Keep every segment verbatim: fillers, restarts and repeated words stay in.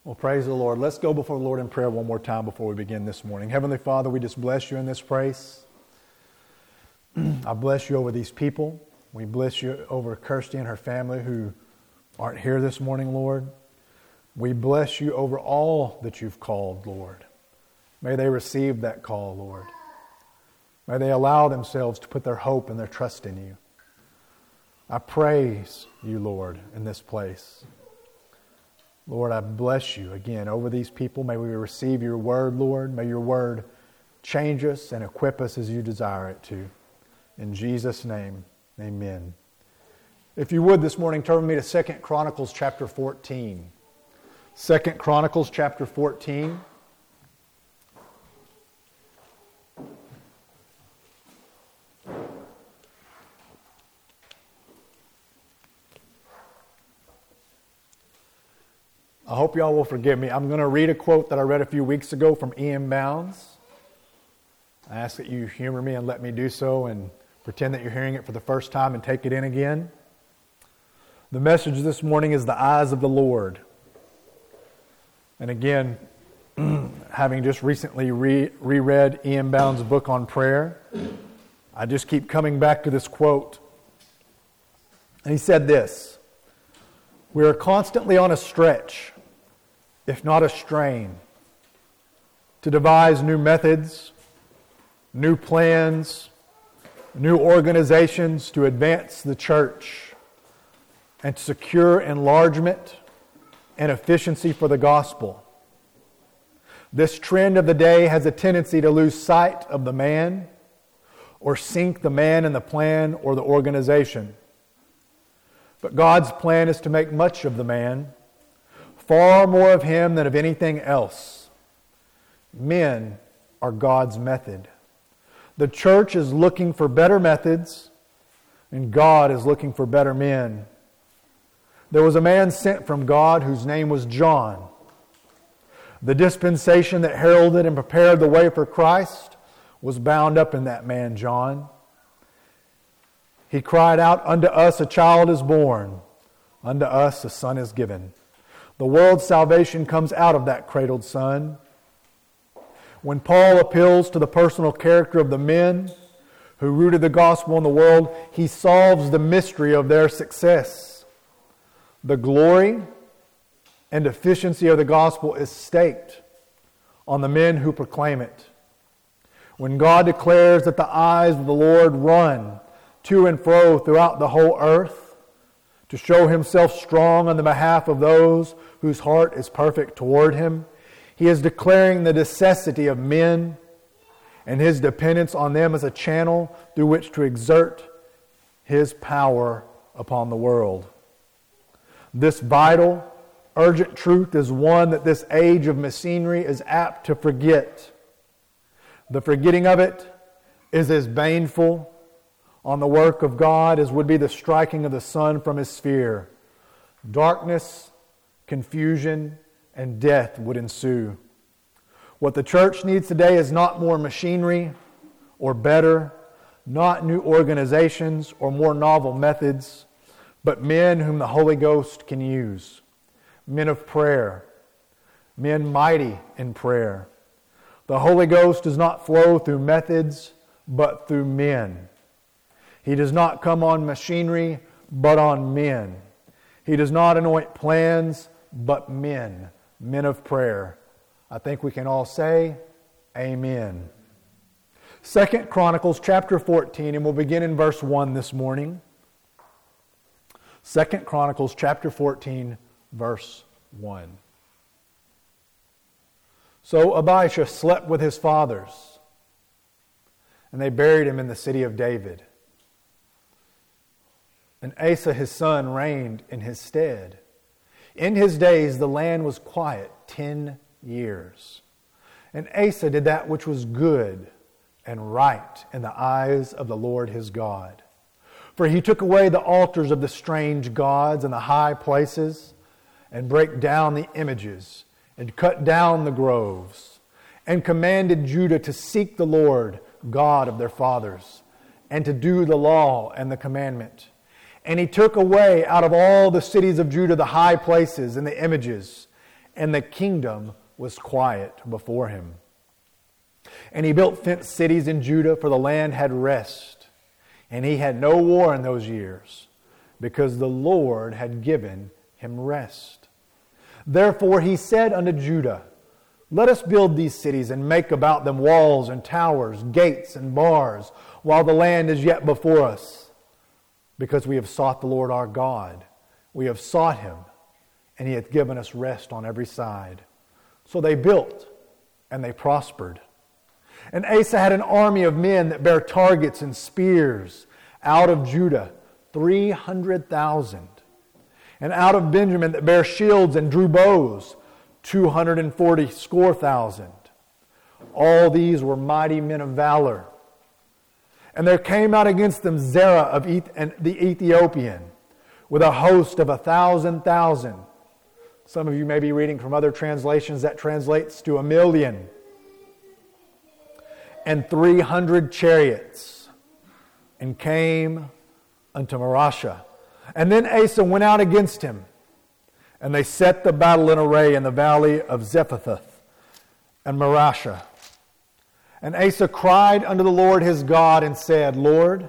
Well, praise the Lord. Let's go before the Lord in prayer one more time before we begin this morning. Heavenly Father, we just bless you in this place. I bless you over these people. We bless you over Kirsty and her family who aren't here this morning, Lord. We bless you over all that you've called, Lord. May they receive that call, Lord. May they allow themselves to put their hope and their trust in you. I praise you, Lord, in this place. Lord, I bless you again over these people. May we receive your word, Lord. May your word change us and equip us as you desire it to. In Jesus' name, amen. If you would this morning, turn with me to Second Chronicles chapter fourteen. Second Chronicles chapter fourteen. I hope y'all will forgive me. I'm going to read a quote that I read a few weeks ago from Ian Bounds. I ask that you humor me and let me do so and pretend that you're hearing it for the first time and take it in again. The message this morning is the eyes of the Lord. And again, having just recently re- reread Ian Bounds' book on prayer, I just keep coming back to this quote. And he said this: "We are constantly on a stretch, if not a strain, to devise new methods, new plans, new organizations to advance the church and to secure enlargement and efficiency for the gospel. This trend of the day has a tendency to lose sight of the man or sink the man in the plan or the organization. But God's plan is to make much of the man, far more of him than of anything else. Men are God's method. The church is looking for better methods, and God is looking for better men. There was a man sent from God whose name was John. The dispensation that heralded and prepared the way for Christ was bound up in that man, John. He cried out, 'Unto us a child is born, unto us a son is given.' The world's salvation comes out of that cradled son. When Paul appeals to the personal character of the men who rooted the gospel in the world, he solves the mystery of their success. The glory and efficiency of the gospel is staked on the men who proclaim it. When God declares that the eyes of the Lord run to and fro throughout the whole earth to show himself strong on the behalf of those whose heart is perfect toward him, he is declaring the necessity of men and his dependence on them as a channel through which to exert his power upon the world. This vital, urgent truth is one that this age of machinery is apt to forget. The forgetting of it is as baneful on the work of God as would be the striking of the sun from his sphere. Darkness, confusion, and death would ensue. What the church needs today is not more machinery or better, not new organizations or more novel methods, but men whom the Holy Ghost can use. Men of prayer, men mighty in prayer. The Holy Ghost does not flow through methods, but through men. He does not come on machinery, but on men. He does not anoint plans, but men, men of prayer. I think we can all say, amen. Second Chronicles chapter fourteen, and we'll begin in verse one this morning. Second Chronicles chapter fourteen, verse one. So Abijah slept with his fathers, and they buried him in the city of David. And Asa his son reigned in his stead. In his days the land was quiet ten years. And Asa did that which was good and right in the eyes of the Lord his God. For he took away the altars of the strange gods and the high places, and brake down the images, and cut down the groves, and commanded Judah to seek the Lord God of their fathers, and to do the law and the commandment. And he took away out of all the cities of Judah the high places and the images, and the kingdom was quiet before him. And he built fenced cities in Judah, for the land had rest. And he had no war in those years, because the Lord had given him rest. Therefore he said unto Judah, Let us build these cities and make about them walls and towers, gates and bars, while the land is yet before us. Because we have sought the Lord our God. We have sought him, and he hath given us rest on every side. So they built, and they prospered. And Asa had an army of men that bare targets and spears out of Judah, three hundred thousand. And out of Benjamin that bare shields and drew bows, two hundred and forty score thousand. All these were mighty men of valor. And there came out against them Zerah of Eth- and the Ethiopian, with a host of a thousand thousand. Some of you may be reading from other translations that translates to a million. And three hundred chariots, and came unto Marashah. And then Asa went out against him, and they set the battle in array in the valley of Zephathah and Marashah. And Asa cried unto the Lord his God, and said, Lord,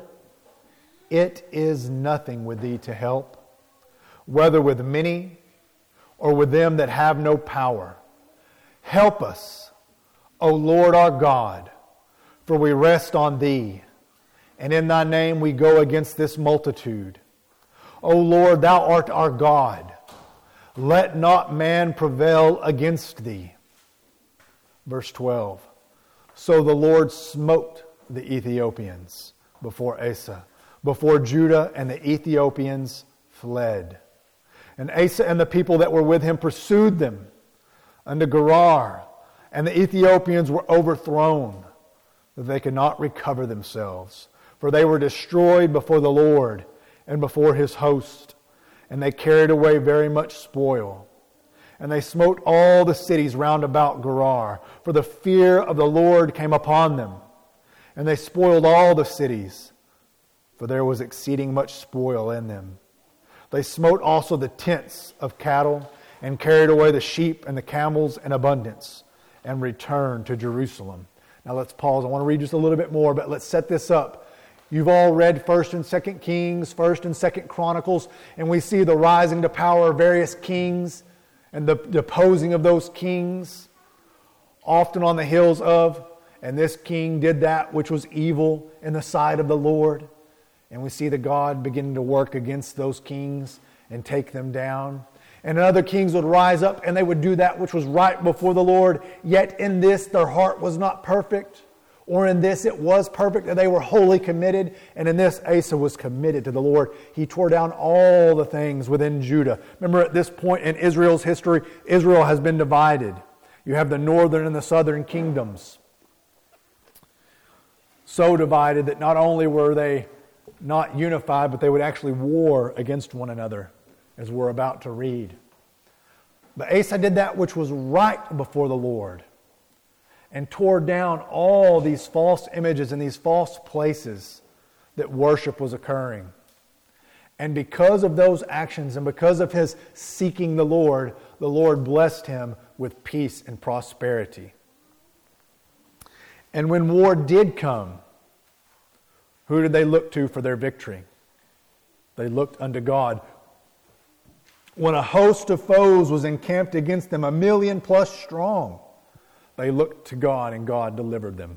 it is nothing with thee to help, whether with many or with them that have no power. Help us, O Lord our God, for we rest on thee, and in thy name we go against this multitude. O Lord, thou art our God. Let not man prevail against thee. Verse twelve. So the Lord smote the Ethiopians before Asa, before Judah, and the Ethiopians fled. And Asa and the people that were with him pursued them unto Gerar, and the Ethiopians were overthrown, that they could not recover themselves. For they were destroyed before the Lord and before his host, and they carried away very much spoil. And they smote all the cities round about Gerar, for the fear of the Lord came upon them. And they spoiled all the cities, for there was exceeding much spoil in them. They smote also the tents of cattle, and carried away the sheep and the camels in abundance, and returned to Jerusalem. Now let's pause. I want to read just a little bit more, but let's set this up. You've all read First and Second Kings, First and Second Chronicles, and we see the rising to power of various kings and the deposing of those kings, often on the hills of, and this king did that which was evil in the sight of the Lord. And we see the God beginning to work against those kings and take them down. And other kings would rise up and they would do that which was right before the Lord. Yet in this their heart was not perfect. Or in this it was perfect, that they were wholly committed. And in this Asa was committed to the Lord. He tore down all the things within Judah. Remember, at this point in Israel's history, Israel has been divided. You have the northern and the southern kingdoms. So divided that not only were they not unified, but they would actually war against one another, as we're about to read. But Asa did that which was right before the Lord, and tore down all these false images and these false places that worship was occurring. And because of those actions and because of his seeking the Lord, the Lord blessed him with peace and prosperity. And when war did come, who did they look to for their victory? They looked unto God. When a host of foes was encamped against them, a million plus strong, they looked to God, and God delivered them.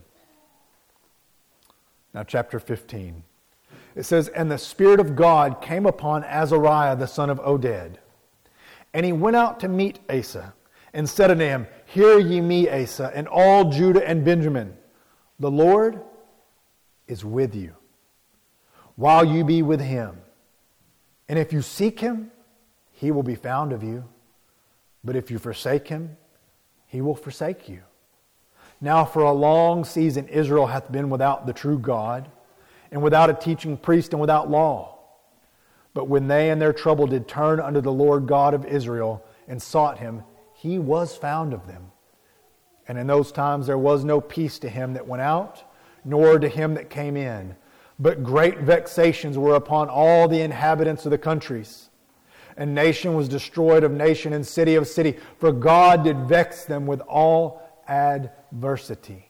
Now, chapter fifteen. It says, And the Spirit of God came upon Azariah, the son of Oded. And he went out to meet Asa, and said unto him, Hear ye me, Asa, and all Judah and Benjamin. The Lord is with you, while you be with him. And if you seek him, he will be found of you. But if you forsake him, he will forsake you. Now for a long season Israel hath been without the true God, and without a teaching priest, and without law. But when they in their trouble did turn unto the Lord God of Israel, and sought him, he was found of them. And in those times there was no peace to him that went out, nor to him that came in. But great vexations were upon all the inhabitants of the countries. and nation was destroyed of nation, and city of city. For God did vex them with all adversity.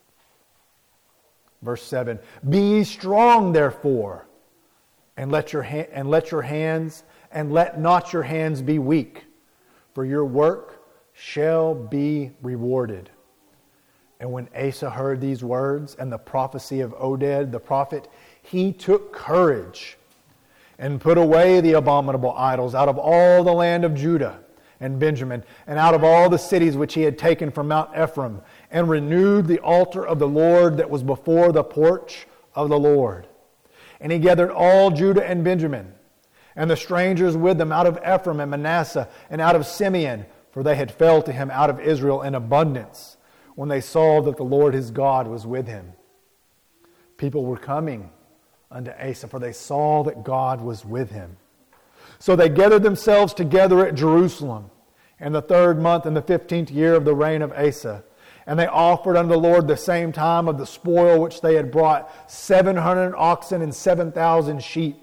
Verse seven, be ye strong, therefore, and let your ha- and let your hands, and let not your hands be weak, for your work shall be rewarded. And when Asa heard these words and the prophecy of Oded the prophet, he took courage and put away the abominable idols out of all the land of Judah and Benjamin, and out of all the cities which he had taken from Mount Ephraim, and renewed the altar of the Lord that was before the porch of the Lord. And he gathered all Judah and Benjamin, and the strangers with them out of Ephraim and Manasseh, and out of Simeon, for they had fell to him out of Israel in abundance, when they saw that the Lord his God was with him. People were coming unto Asa, for they saw that God was with him. So they gathered themselves together at Jerusalem in the third month in the fifteenth year of the reign of Asa. And they offered unto the Lord the same time of the spoil which they had brought, seven hundred oxen and seven thousand sheep.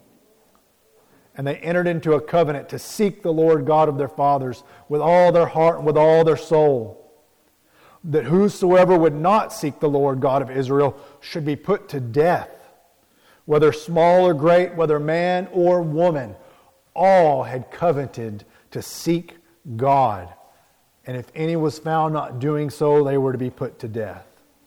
And they entered into a covenant to seek the Lord God of their fathers with all their heart and with all their soul, that whosoever would not seek the Lord God of Israel should be put to death, whether small or great, whether man or woman. All had coveted to seek God. And if any was found not doing so, they were to be put to death.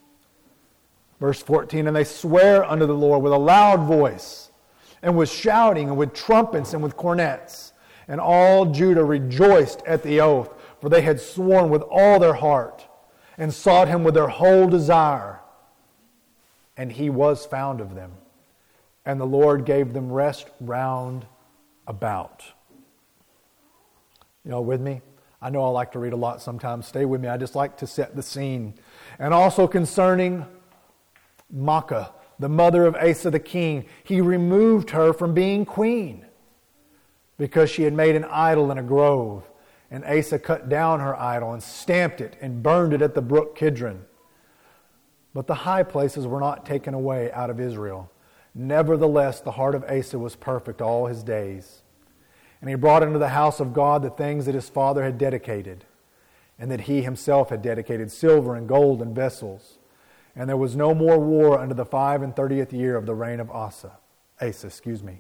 Verse fourteen, and they swear unto the Lord with a loud voice, and with shouting, and with trumpets, and with cornets. And all Judah rejoiced at the oath, for they had sworn with all their heart, and sought him with their whole desire. And he was found of them. And the Lord gave them rest round about. You know, with me? I know I like to read a lot sometimes. Stay with me. I just like to set the scene. And also concerning Maacah, the mother of Asa the king, he removed her from being queen because she had made an idol in a grove. And Asa cut down her idol and stamped it and burned it at the brook Kidron. But the high places were not taken away out of Israel. Nevertheless, the heart of Asa was perfect all his days. And he brought into the house of God the things that his father had dedicated, and that he himself had dedicated, silver and gold and vessels. And there was no more war unto the five and thirtieth year of the reign of Asa. Asa, excuse me.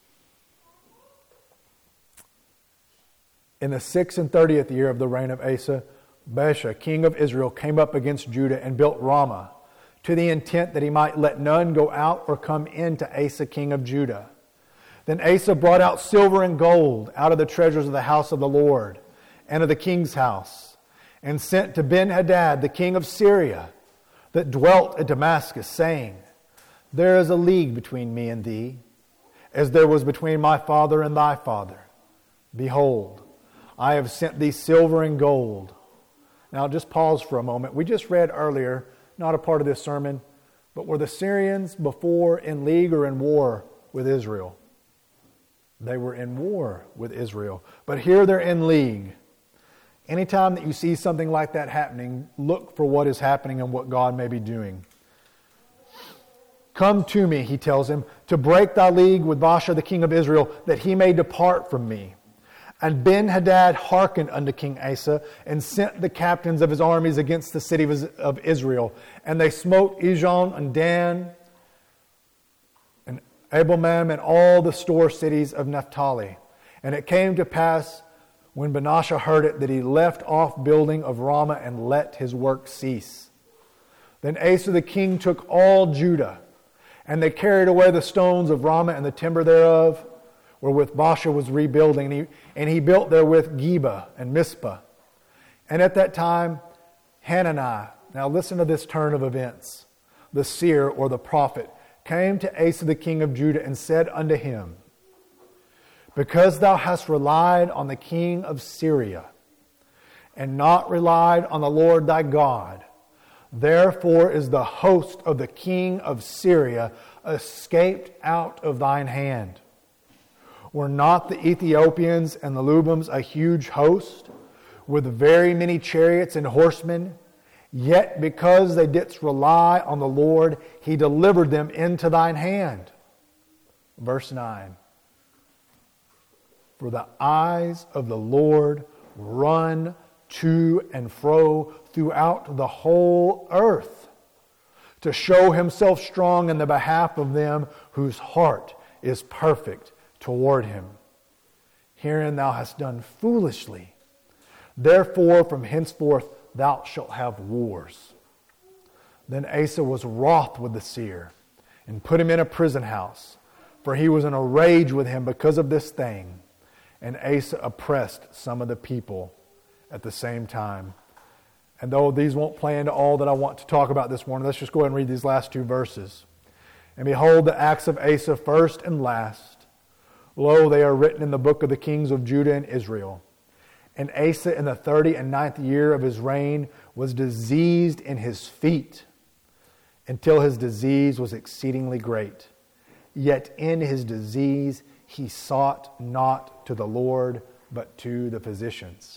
In the six and thirtieth year of the reign of Asa, Baasha, king of Israel, came up against Judah and built Ramah, to the intent that he might let none go out or come in to Asa, king of Judah. Then Asa brought out silver and gold out of the treasures of the house of the Lord and of the king's house, and sent to Ben-Hadad, the king of Syria, that dwelt at Damascus, saying, there is a league between me and thee, as there was between my father and thy father. Behold, I have sent thee silver and gold. Now just pause for a moment. We just read earlier, not a part of this sermon, but were the Syrians before in league or in war with Israel? They were in war with Israel. But here they're in league. Anytime that you see something like that happening, look for what is happening and what God may be doing. Come to me, he tells him, to break thy league with Baasha the king of Israel, that he may depart from me. And Ben-Hadad hearkened unto King Asa, and sent the captains of his armies against the city of Israel. And they smote Ijon and Dan, and Abelmam, and all the store cities of Naphtali. And it came to pass, when Baasha heard it, that he left off building of Ramah, and let his work cease. Then Asa the king took all Judah, and they carried away the stones of Ramah and the timber thereof, wherewith Baasha was rebuilding, and he, and he built therewith Geba and Mizpah. And at that time, Hanani, now listen to this turn of events, the seer or the prophet, came to Asa the king of Judah and said unto him, because thou hast relied on the king of Syria, and not relied on the Lord thy God, therefore is the host of the king of Syria escaped out of thine hand. Were not the Ethiopians and the Lubims a huge host, with very many chariots and horsemen? Yet because they didst rely on the Lord, he delivered them into thine hand. Verse nine. For the eyes of the Lord run to and fro throughout the whole earth, to show himself strong in the behalf of them whose heart is perfect toward him. Herein thou hast done foolishly. Therefore from henceforth thou shalt have wars. Then Asa was wroth with the seer, and put him in a prison house, for he was in a rage with him because of this thing. And Asa oppressed some of the people at the same time. And though these won't play into all that I want to talk about this morning, let's just go ahead and read these last two verses. And behold, the acts of Asa, first and last. Lo, they are written in the book of the kings of Judah and Israel. And Asa in the thirty and ninth year of his reign was diseased in his feet, until his disease was exceedingly great. Yet in his disease he sought not to the Lord, but to the physicians.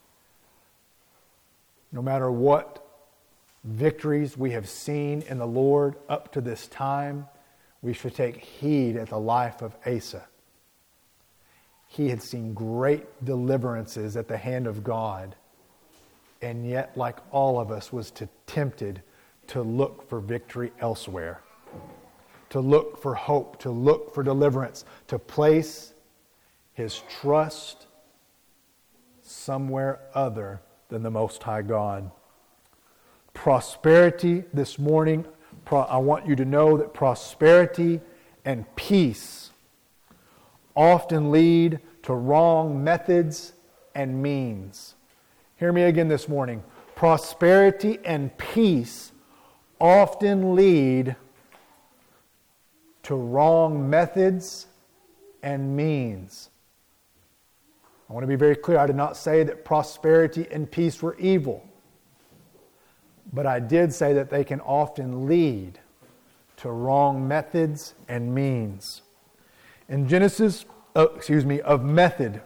No matter what victories we have seen in the Lord up to this time, we should take heed at the life of Asa. He had seen great deliverances at the hand of God, and yet, like all of us, was to, tempted to look for victory elsewhere, to look for hope, to look for deliverance, to place his trust somewhere other than the Most High God. Prosperity this morning, I want you to know that prosperity and peace often lead to wrong methods and means. Hear me again this morning. Prosperity and peace often lead to wrong methods and means. I want to be very clear. I did not say that prosperity and peace were evil. But I did say that they can often lead to wrong methods and means. In Genesis, uh, excuse me, of method,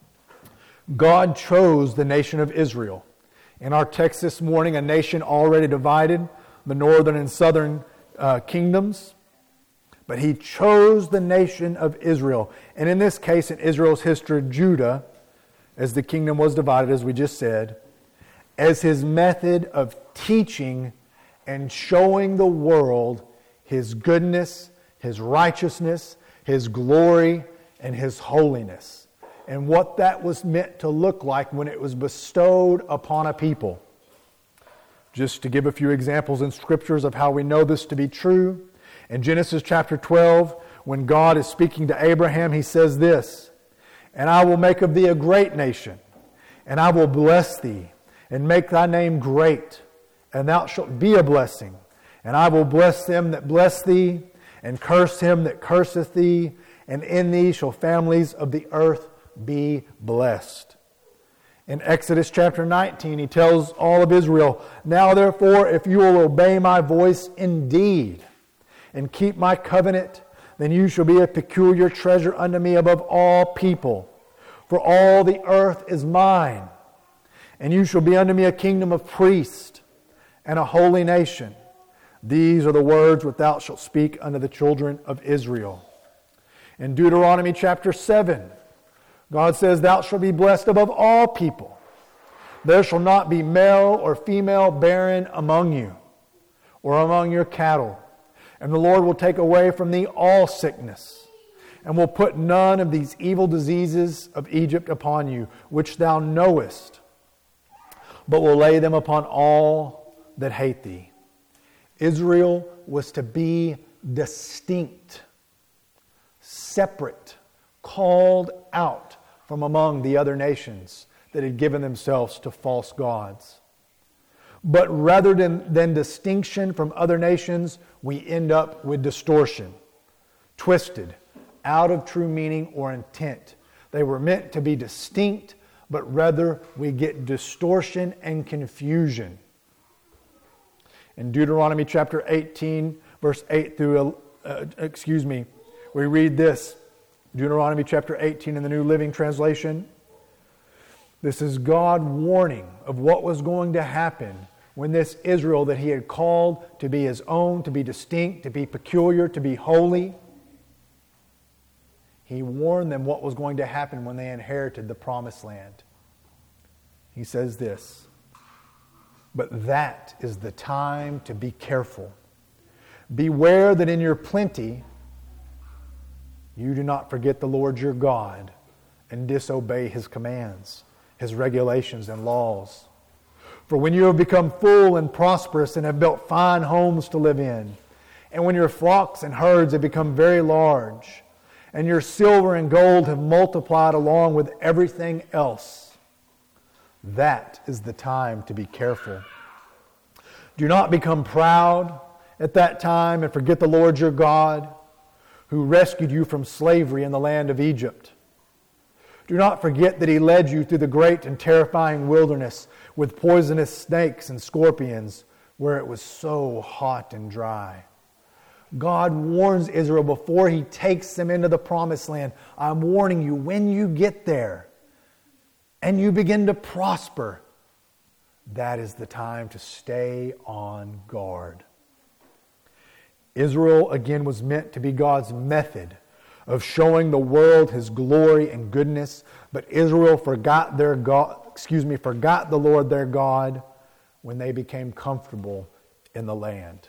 God chose the nation of Israel. In our text this morning, a nation already divided, the northern and southern uh, kingdoms. But He chose the nation of Israel. And in this case, in Israel's history, Judah, as the kingdom was divided, as we just said, as His method of teaching and showing the world His goodness, His righteousness, His glory, and His holiness, and what that was meant to look like when it was bestowed upon a people. Just to give a few examples in Scriptures of how we know this to be true, in Genesis chapter twelve, when God is speaking to Abraham, He says this, "And I will make of thee a great nation, and I will bless thee, and make thy name great, and thou shalt be a blessing. And I will bless them that bless thee, and curse him that curseth thee, and in thee shall families of the earth be blessed." In Exodus chapter nineteen, He tells all of Israel, "Now therefore, if you will obey my voice indeed, and keep my covenant, then you shall be a peculiar treasure unto me above all people. For all the earth is mine, and you shall be unto me a kingdom of priests and a holy nation. These are the words which thou shalt speak unto the children of Israel." In Deuteronomy chapter seven, God says, "Thou shalt be blessed above all people. There shall not be male or female barren among you, or among your cattle. And the Lord will take away from thee all sickness, and will put none of these evil diseases of Egypt upon you, which thou knowest, but will lay them upon all that hate thee." Israel was to be distinct, separate, called out from among the other nations that had given themselves to false gods. But rather than, than distinction from other nations, we end up with distortion, twisted, out of true meaning or intent. They were meant to be distinct, but rather we get distortion and confusion. In Deuteronomy chapter eighteen, verse eight through, uh, excuse me, we read this. Deuteronomy chapter eighteen in the New Living Translation. This is God warning of what was going to happen when this Israel that He had called to be His own, to be distinct, to be peculiar, to be holy. He warned them what was going to happen when they inherited the promised land. He says this, "But that is the time to be careful. Beware that in your plenty you do not forget the Lord your God and disobey His commands, His regulations and laws. For when you have become full and prosperous and have built fine homes to live in, and when your flocks and herds have become very large, and your silver and gold have multiplied along with everything else, that is the time to be careful. Do not become proud at that time and forget the Lord your God, who rescued you from slavery in the land of Egypt. Do not forget that He led you through the great and terrifying wilderness with poisonous snakes and scorpions, where it was so hot and dry." God warns Israel before He takes them into the promised land. I'm warning you, when you get there and you begin to prosper, that is the time to stay on guard. Israel, again, was meant to be God's method of showing the world His glory and goodness, but Israel forgot their God, excuse me, forgot the Lord their God when they became comfortable in the land.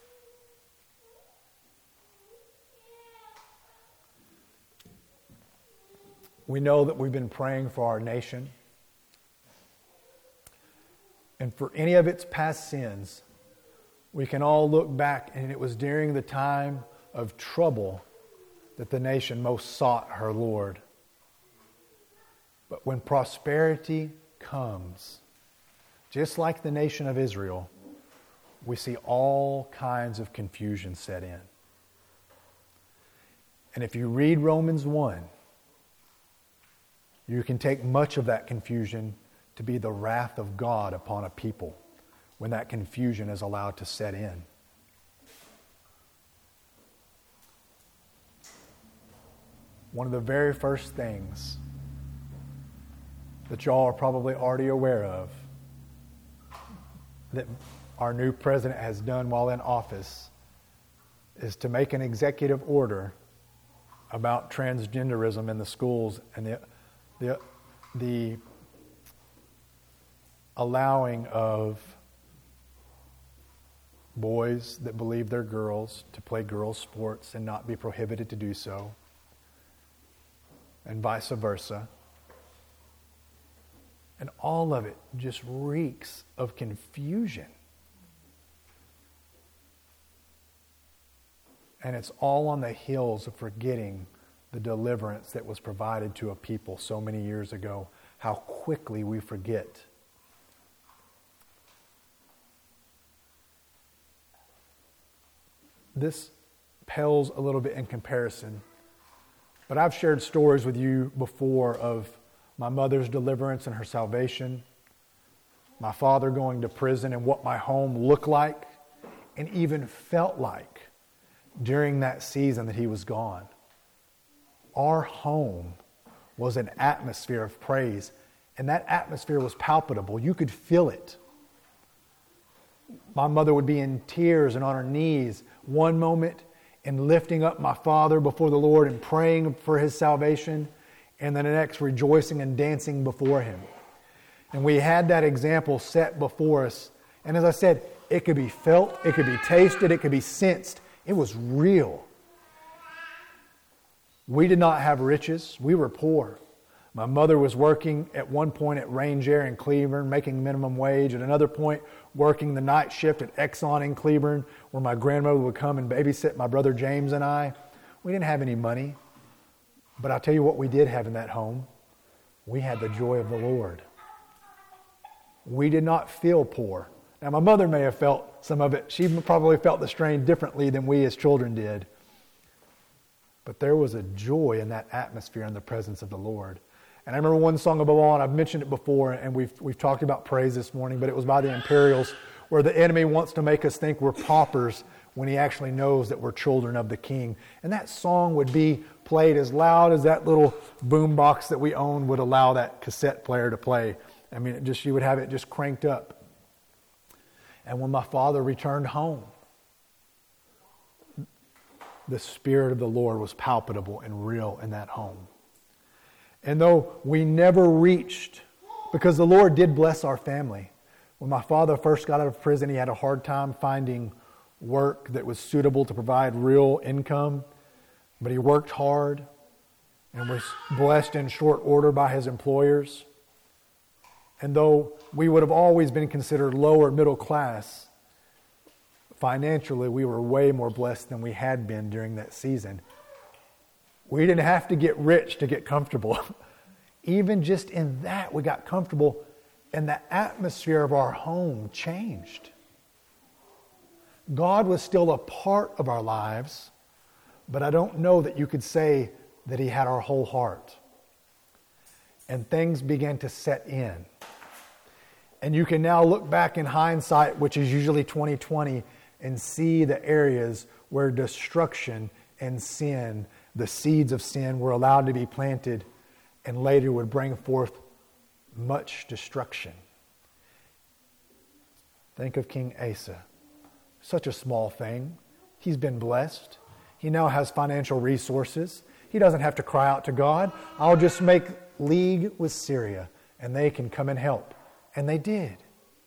We know that we've been praying for our nation, and for any of its past sins, we can all look back, and it was during the time of trouble that the nation most sought her Lord. But when prosperity comes, just like the nation of Israel, we see all kinds of confusion set in. And if you read Romans one, you can take much of that confusion to be the wrath of God upon a people when that confusion is allowed to set in. One of the very first things that y'all are probably already aware of that our new president has done while in office is to make an executive order about transgenderism in the schools and the the, the allowing of boys that believe they're girls to play girls' sports and not be prohibited to do so, and vice versa. And all of it just reeks of confusion. And it's all on the heels of forgetting the deliverance that was provided to a people so many years ago. How quickly we forget. This pales a little bit in comparison, but I've shared stories with you before of my mother's deliverance and her salvation, my father going to prison and what my home looked like and even felt like during that season that he was gone. Our home was an atmosphere of praise, and that atmosphere was palpable. You could feel it. My mother would be in tears and on her knees one moment and lifting up my father before the Lord and praying for his salvation, and then the next rejoicing and dancing before him. And we had that example set before us. And as I said, it could be felt, it could be tasted, it could be sensed. It was real. We did not have riches. We were poor. My mother was working at one point at Range Air in Cleburne, making minimum wage. At another point, working the night shift at Exxon in Cleburne, where my grandmother would come and babysit my brother James and I. We didn't have any money. But I'll tell you what we did have in that home. We had the joy of the Lord. We did not feel poor. Now, my mother may have felt some of it. She probably felt the strain differently than we as children did. But there was a joy in that atmosphere in the presence of the Lord. And I remember one song above all, and I've mentioned it before, and we've we've talked about praise this morning, but it was by the Imperials, where the enemy wants to make us think we're paupers when he actually knows that we're children of the King. And that song would be played as loud as that little boom box that we own would allow that cassette player to play. I mean, it just you would have it just cranked up. And when my father returned home, the Spirit of the Lord was palpable and real in that home. And though we never reached, because the Lord did bless our family. When my father first got out of prison, he had a hard time finding work that was suitable to provide real income. But he worked hard and was blessed in short order by his employers. And though we would have always been considered lower middle class, financially we were way more blessed than we had been during that season. We didn't have to get rich to get comfortable. Even just in that, we got comfortable, and the atmosphere of our home changed. God was still a part of our lives, but I don't know that you could say that He had our whole heart. And things began to set in. And you can now look back in hindsight, which is usually twenty twenty, and see the areas where destruction and sin, the seeds of sin, were allowed to be planted and later would bring forth much destruction. Think of King Asa. Such a small thing. He's been blessed. He now has financial resources. He doesn't have to cry out to God. I'll just make league with Syria and they can come and help. And they did.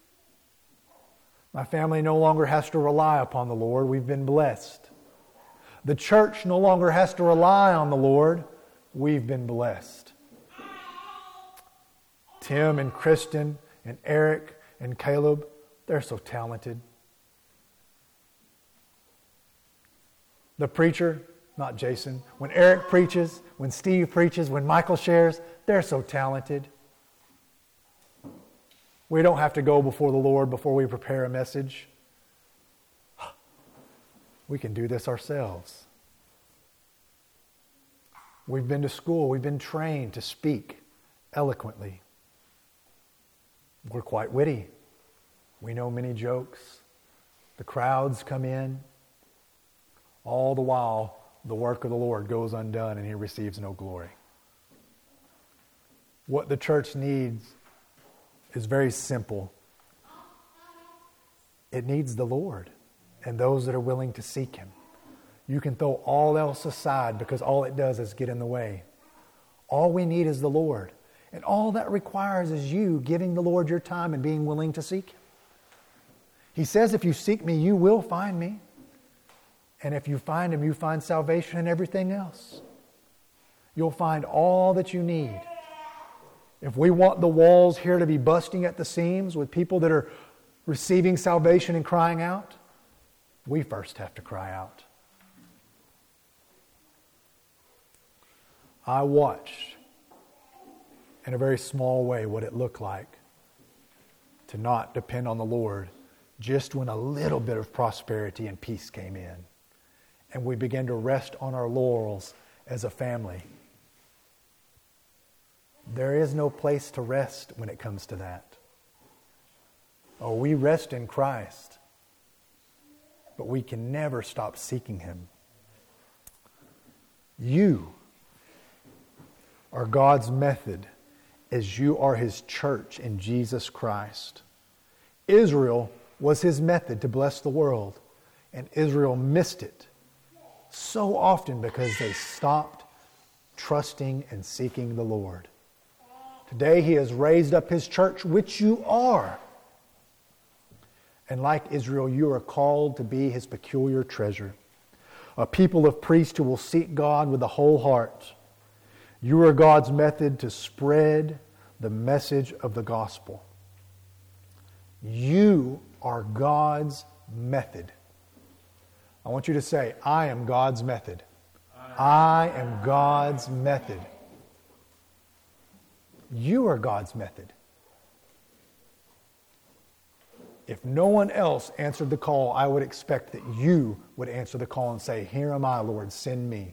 My family no longer has to rely upon the Lord. We've been blessed. The church no longer has to rely on the Lord. We've been blessed. Tim and Kristen and Eric and Caleb, they're so talented. The preacher, not Jason, when Eric preaches, when Steve preaches, when Michael shares, they're so talented. We don't have to go before the Lord before we prepare a message. We can do this ourselves. We've been to school. We've been trained to speak eloquently. We're quite witty. We know many jokes. The crowds come in. All the while, the work of the Lord goes undone and He receives no glory. What the church needs is very simple. It needs the Lord and those that are willing to seek Him. You can throw all else aside because all it does is get in the way. All we need is the Lord. And all that requires is you giving the Lord your time and being willing to seek Him. He says, if you seek me, you will find me. And if you find Him, you find salvation and everything else. You'll find all that you need. If we want the walls here to be busting at the seams with people that are receiving salvation and crying out, we first have to cry out. I watched in a very small way what it looked like to not depend on the Lord just when a little bit of prosperity and peace came in. And we began to rest on our laurels as a family. There is no place to rest when it comes to that. Oh, we rest in Christ, but we can never stop seeking Him. You are God's method as you are His church in Jesus Christ. Israel was His method to bless the world, and Israel missed it so often because they stopped trusting and seeking the Lord. Today He has raised up His church, which you are. And like Israel, you are called to be His peculiar treasure, a people of priests who will seek God with the whole heart. You are God's method to spread the message of the gospel. You are God's method. I want you to say, I am God's method. I am God's method. You are God's method. If no one else answered the call, I would expect that you would answer the call and say, here am I, Lord, send me.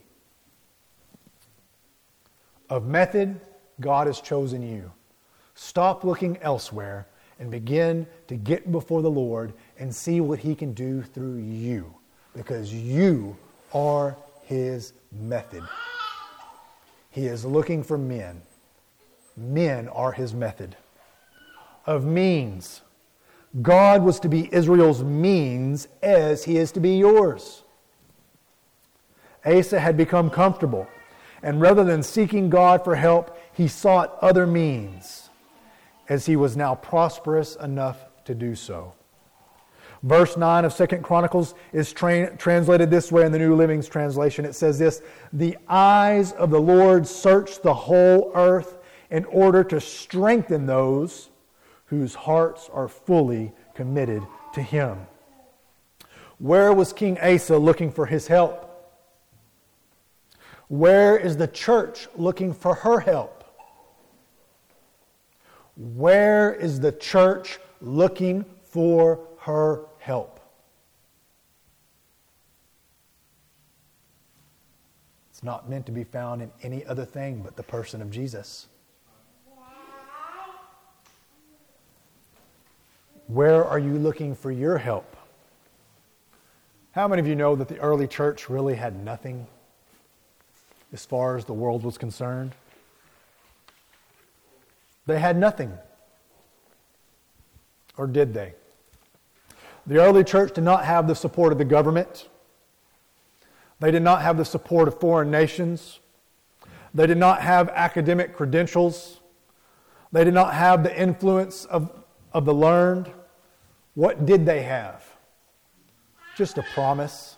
Of method, God has chosen you. Stop looking elsewhere and begin to get before the Lord and see what He can do through you, because you are His method. He is looking for men. Men are His method. Of means, God was to be Israel's means as He is to be yours. Asa had become comfortable, and rather than seeking God for help, he sought other means, as he was now prosperous enough to do so. Verse nine of Second Chronicles is tra- translated this way in the New Living Translation. It says this, "The eyes of the Lord search the whole earth in order to strengthen those whose hearts are fully committed to Him." Where was King Asa looking for his help? Where is the church looking for her help? Where is the church looking for her help? It's not meant to be found in any other thing but the person of Jesus. Where are you looking for your help? How many of you know that the early church really had nothing as far as the world was concerned? They had nothing. Or did they? The early church did not have the support of the government. They did not have the support of foreign nations. They did not have academic credentials. They did not have the influence of, of the learned. What did they have? Just a promise.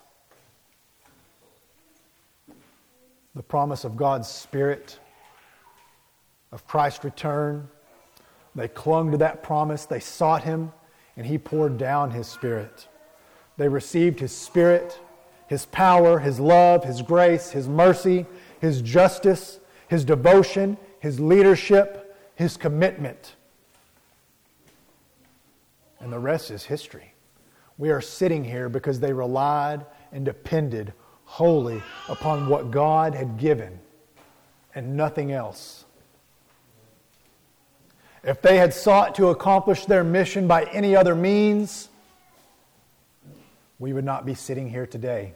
The promise of God's Spirit, of Christ's return. They clung to that promise. They sought Him, and He poured down His Spirit. They received His Spirit, His power, His love, His grace, His mercy, His justice, His devotion, His leadership, His commitment. And the rest is history. We are sitting here because they relied and depended wholly upon what God had given and nothing else. If they had sought to accomplish their mission by any other means, we would not be sitting here today.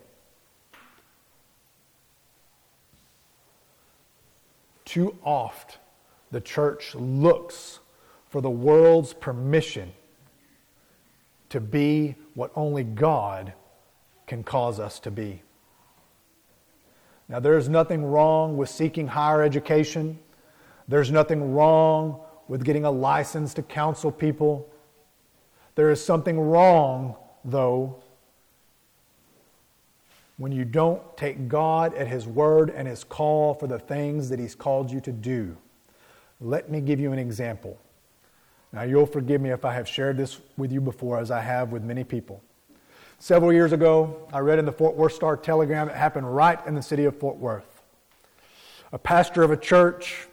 Too oft, the church looks for the world's permission to be what only God can cause us to be. Now, there's nothing wrong with seeking higher education. There's nothing wrong with getting a license to counsel people. There is something wrong, though, when you don't take God at His word and His call for the things that He's called you to do. Let me give you an example. Now, you'll forgive me if I have shared this with you before, as I have with many people. Several years ago, I read in the Fort Worth Star Telegram that happened right in the city of Fort Worth. A pastor of a church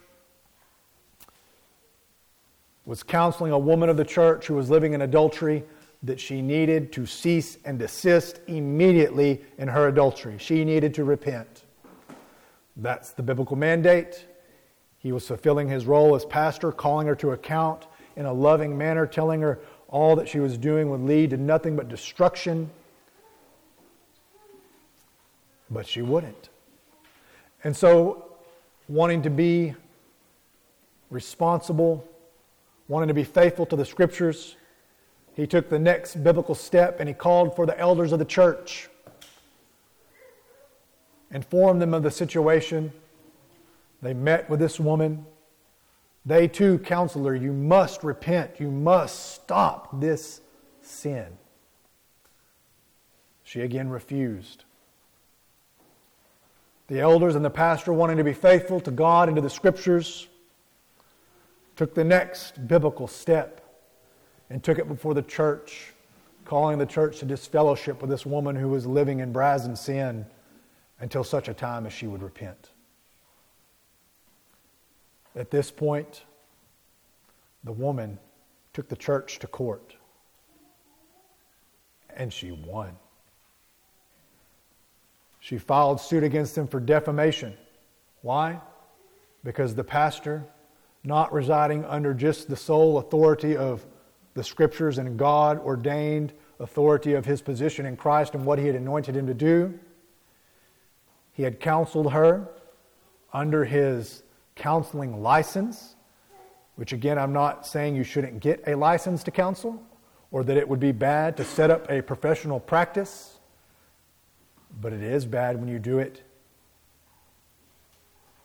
was counseling a woman of the church who was living in adultery that she needed to cease and desist immediately in her adultery. She needed to repent. That's the biblical mandate. He was fulfilling his role as pastor, calling her to account in a loving manner, telling her all that she was doing would lead to nothing but destruction. But she wouldn't. And so, wanting to be responsible, wanting to be faithful to the Scriptures, he took the next biblical step and he called for the elders of the church, informed them of the situation. They met with this woman. They too counseled her, you must repent. You must stop this sin. She again refused. The elders and the pastor, wanting to be faithful to God and to the Scriptures, took the next biblical step and took it before the church, calling the church to disfellowship with this woman who was living in brazen sin until such a time as she would repent. At this point, the woman took the church to court, and she won. She filed suit against them for defamation. Why? Because the pastor, not residing under just the sole authority of the Scriptures and God-ordained authority of his position in Christ and what he had anointed him to do, he had counseled her under his counseling license, which again, I'm not saying you shouldn't get a license to counsel or that it would be bad to set up a professional practice, but it is bad when you do it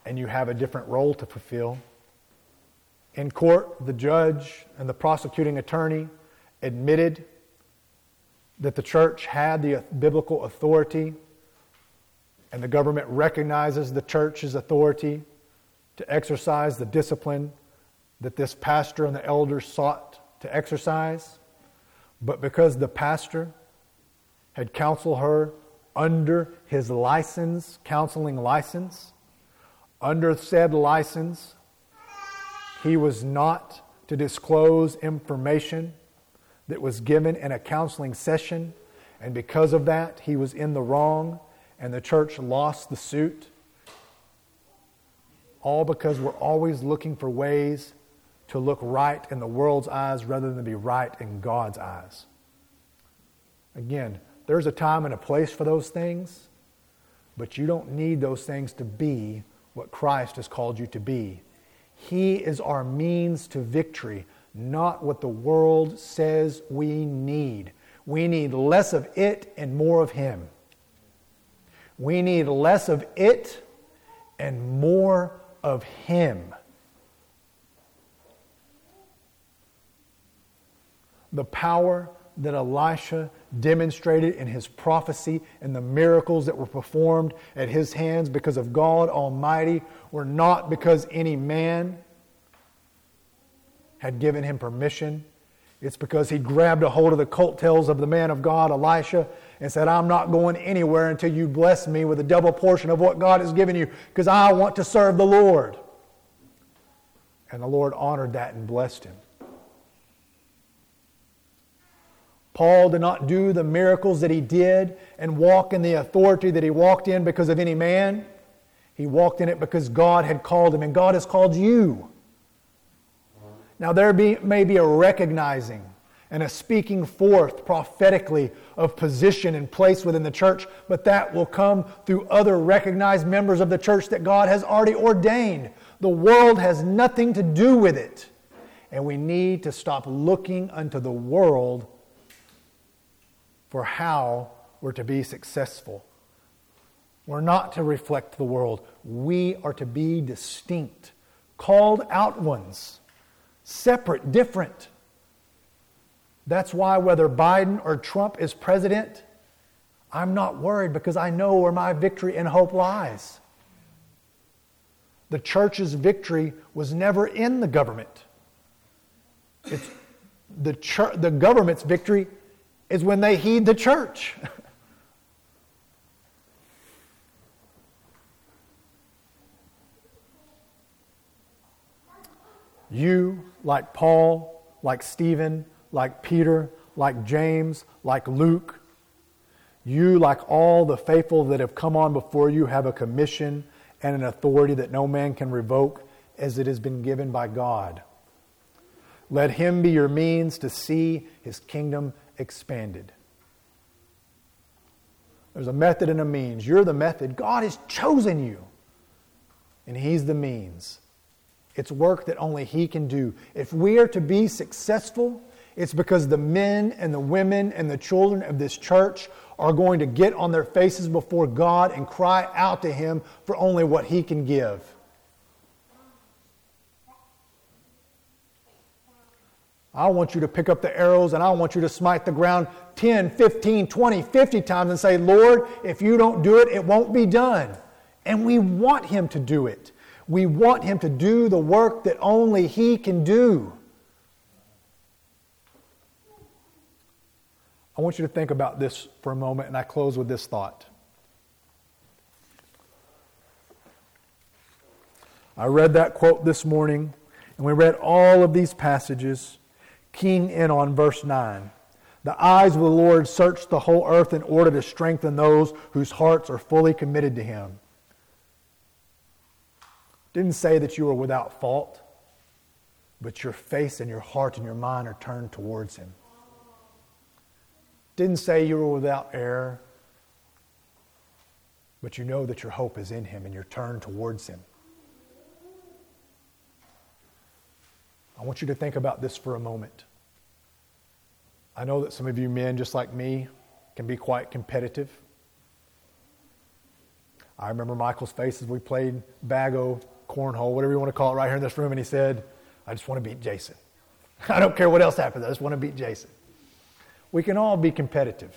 and you have a different role to fulfill. In court, the judge and the prosecuting attorney admitted that the church had the biblical authority, and the government recognizes the church's authority to exercise the discipline that this pastor and the elders sought to exercise. But because the pastor had counseled her under his license, counseling license, under said license, he was not to disclose information that was given in a counseling session, and because of that, he was in the wrong, and the church lost the suit. All because we're always looking for ways to look right in the world's eyes rather than be right in God's eyes. Again, there's a time and a place for those things, but you don't need those things to be what Christ has called you to be. He is our means to victory, not what the world says we need. We need less of it and more of Him. We need less of it and more of Him. The power that Elisha demonstrated in his prophecy and the miracles that were performed at his hands because of God Almighty were not because any man had given him permission. It's because he grabbed a hold of the coattails of the man of God, Elisha, and said, I'm not going anywhere until you bless me with a double portion of what God has given you, because I want to serve the Lord. And the Lord honored that and blessed him. Paul did not do the miracles that he did and walk in the authority that he walked in because of any man. He walked in it because God had called him, and God has called you. Now there be, may be a recognizing and a speaking forth prophetically of position and place within the church, but that will come through other recognized members of the church that God has already ordained. The world has nothing to do with it. And we need to stop looking unto the world for how we're to be successful. We're not to reflect the world. We are to be distinct, called out ones, separate, different. That's why whether Biden or Trump is president, I'm not worried because I know where my victory and hope lies. The church's victory was never in the government. It's the church, the government's victory is when they heed the church. You, like Paul, like Stephen, like Peter, like James, like Luke, you, like all the faithful that have come on before you, have a commission and an authority that no man can revoke, as it has been given by God. Let Him be your means to see His kingdom expanded. There's a method and a means. You're the method. God has chosen you, and He's the means. It's work that only He can do. If we are to be successful, it's because the men and the women and the children of this church are going to get on their faces before God and cry out to Him for only what He can give. I want you to pick up the arrows and I want you to smite the ground ten, fifteen, twenty, fifty times and say, Lord, if you don't do it, it won't be done. And we want Him to do it. We want Him to do the work that only He can do. I want you to think about this for a moment, and I close with this thought. I read that quote this morning, and we read all of these passages, keying in on verse nine. The eyes of the Lord search the whole earth in order to strengthen those whose hearts are fully committed to Him. Didn't say that you were without fault, but your face and your heart and your mind are turned towards Him. Didn't say you were without error, but you know that your hope is in Him and you're turned towards Him. I want you to think about this for a moment. I know that some of you men, just like me, can be quite competitive. I remember Michael's face as we played Bago, cornhole, whatever you want to call it, right here in this room, and he said, I just want to beat Jason. I don't care what else happens, I just want to beat Jason. We can all be competitive.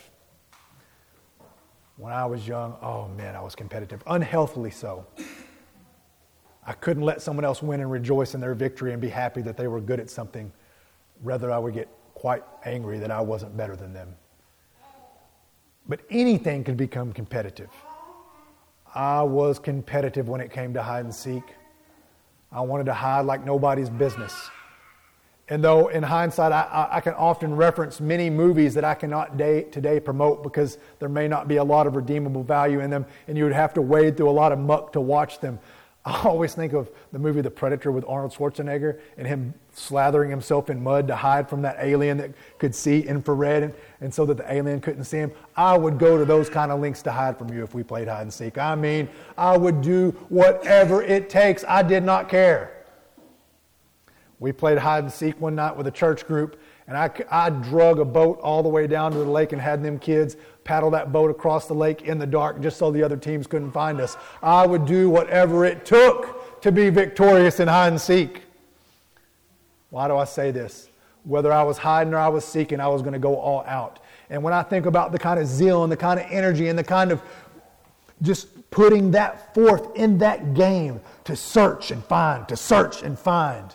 When I was young, oh man, I was competitive, unhealthily so. I couldn't let someone else win and rejoice in their victory and be happy that they were good at something. Rather, I would get quite angry that I wasn't better than them. But anything can become competitive. I was competitive when it came to hide and seek. I wanted to hide like nobody's business. And though in hindsight, I, I can often reference many movies that I cannot day, today promote because there may not be a lot of redeemable value in them, and you would have to wade through a lot of muck to watch them. I always think of the movie The Predator with Arnold Schwarzenegger and him slathering himself in mud to hide from that alien that could see infrared and, and so that the alien couldn't see him. I would go to those kind of lengths to hide from you if we played hide and seek. I mean, I would do whatever it takes. I did not care. We played hide and seek one night with a church group, and I, I drug a boat all the way down to the lake and had them kids paddle that boat across the lake in the dark just so the other teams couldn't find us. I would do whatever it took to be victorious in hide and seek. Why do I say this? Whether I was hiding or I was seeking, I was going to go all out. And when I think about the kind of zeal and the kind of energy and the kind of just putting that forth in that game to search and find, to search and find,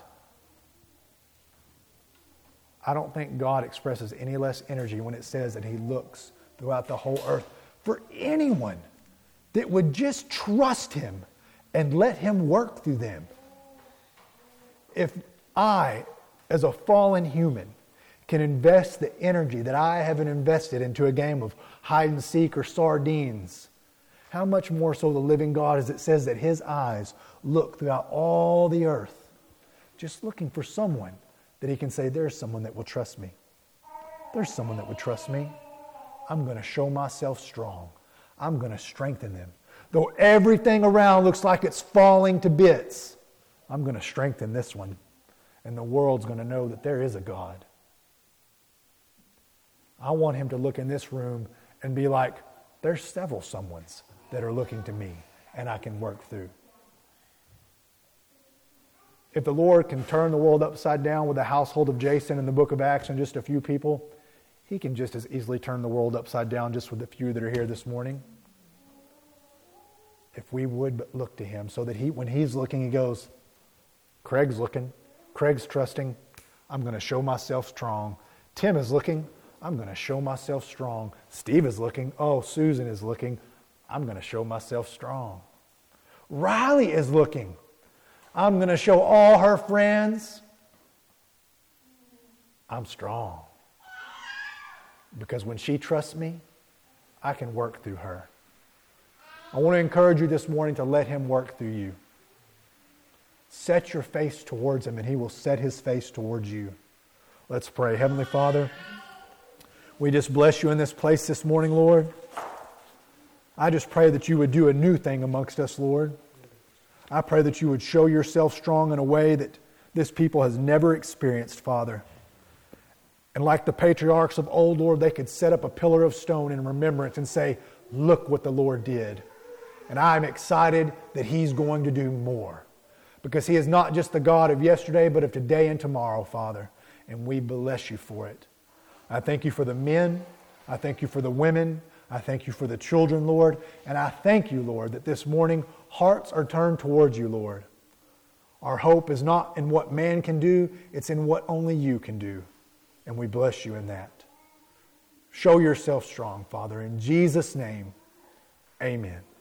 I don't think God expresses any less energy when it says that He looks throughout the whole earth for anyone that would just trust Him and let Him work through them. If I, as a fallen human, can invest the energy that I haven't invested into a game of hide and seek or sardines, how much more so the living God, as it says that His eyes look throughout all the earth, just looking for someone that He can say, there's someone that will trust me. There's someone that would trust me. I'm going to show myself strong. I'm going to strengthen them. Though everything around looks like it's falling to bits, I'm going to strengthen this one. And the world's going to know that there is a God. I want Him to look in this room and be like, there's several someones that are looking to me and I can work through. If the Lord can turn the world upside down with the household of Jason in the book of Acts and just a few people, He can just as easily turn the world upside down just with the few that are here this morning. If we would but look to Him so that He, when He's looking, He goes, Craig's looking, Craig's trusting, I'm going to show myself strong. Tim is looking, I'm going to show myself strong. Steve is looking, oh, Susan is looking, I'm going to show myself strong. Riley is looking, I'm going to show all her friends I'm strong. Because when she trusts me, I can work through her. I want to encourage you this morning to let Him work through you. Set your face towards Him and He will set His face towards you. Let's pray. Heavenly Father, we just bless You in this place this morning, Lord. I just pray that You would do a new thing amongst us, Lord. I pray that You would show Yourself strong in a way that this people has never experienced, Father. And like the patriarchs of old, Lord, they could set up a pillar of stone in remembrance and say, look what the Lord did. And I'm excited that He's going to do more. Because He is not just the God of yesterday, but of today and tomorrow, Father. And we bless You for it. I thank You for the men. I thank You for the women. I thank You for the children, Lord. And I thank You, Lord, that this morning hearts are turned towards You, Lord. Our hope is not in what man can do. It's in what only You can do. And we bless You in that. Show Yourself strong, Father. In Jesus' name, amen.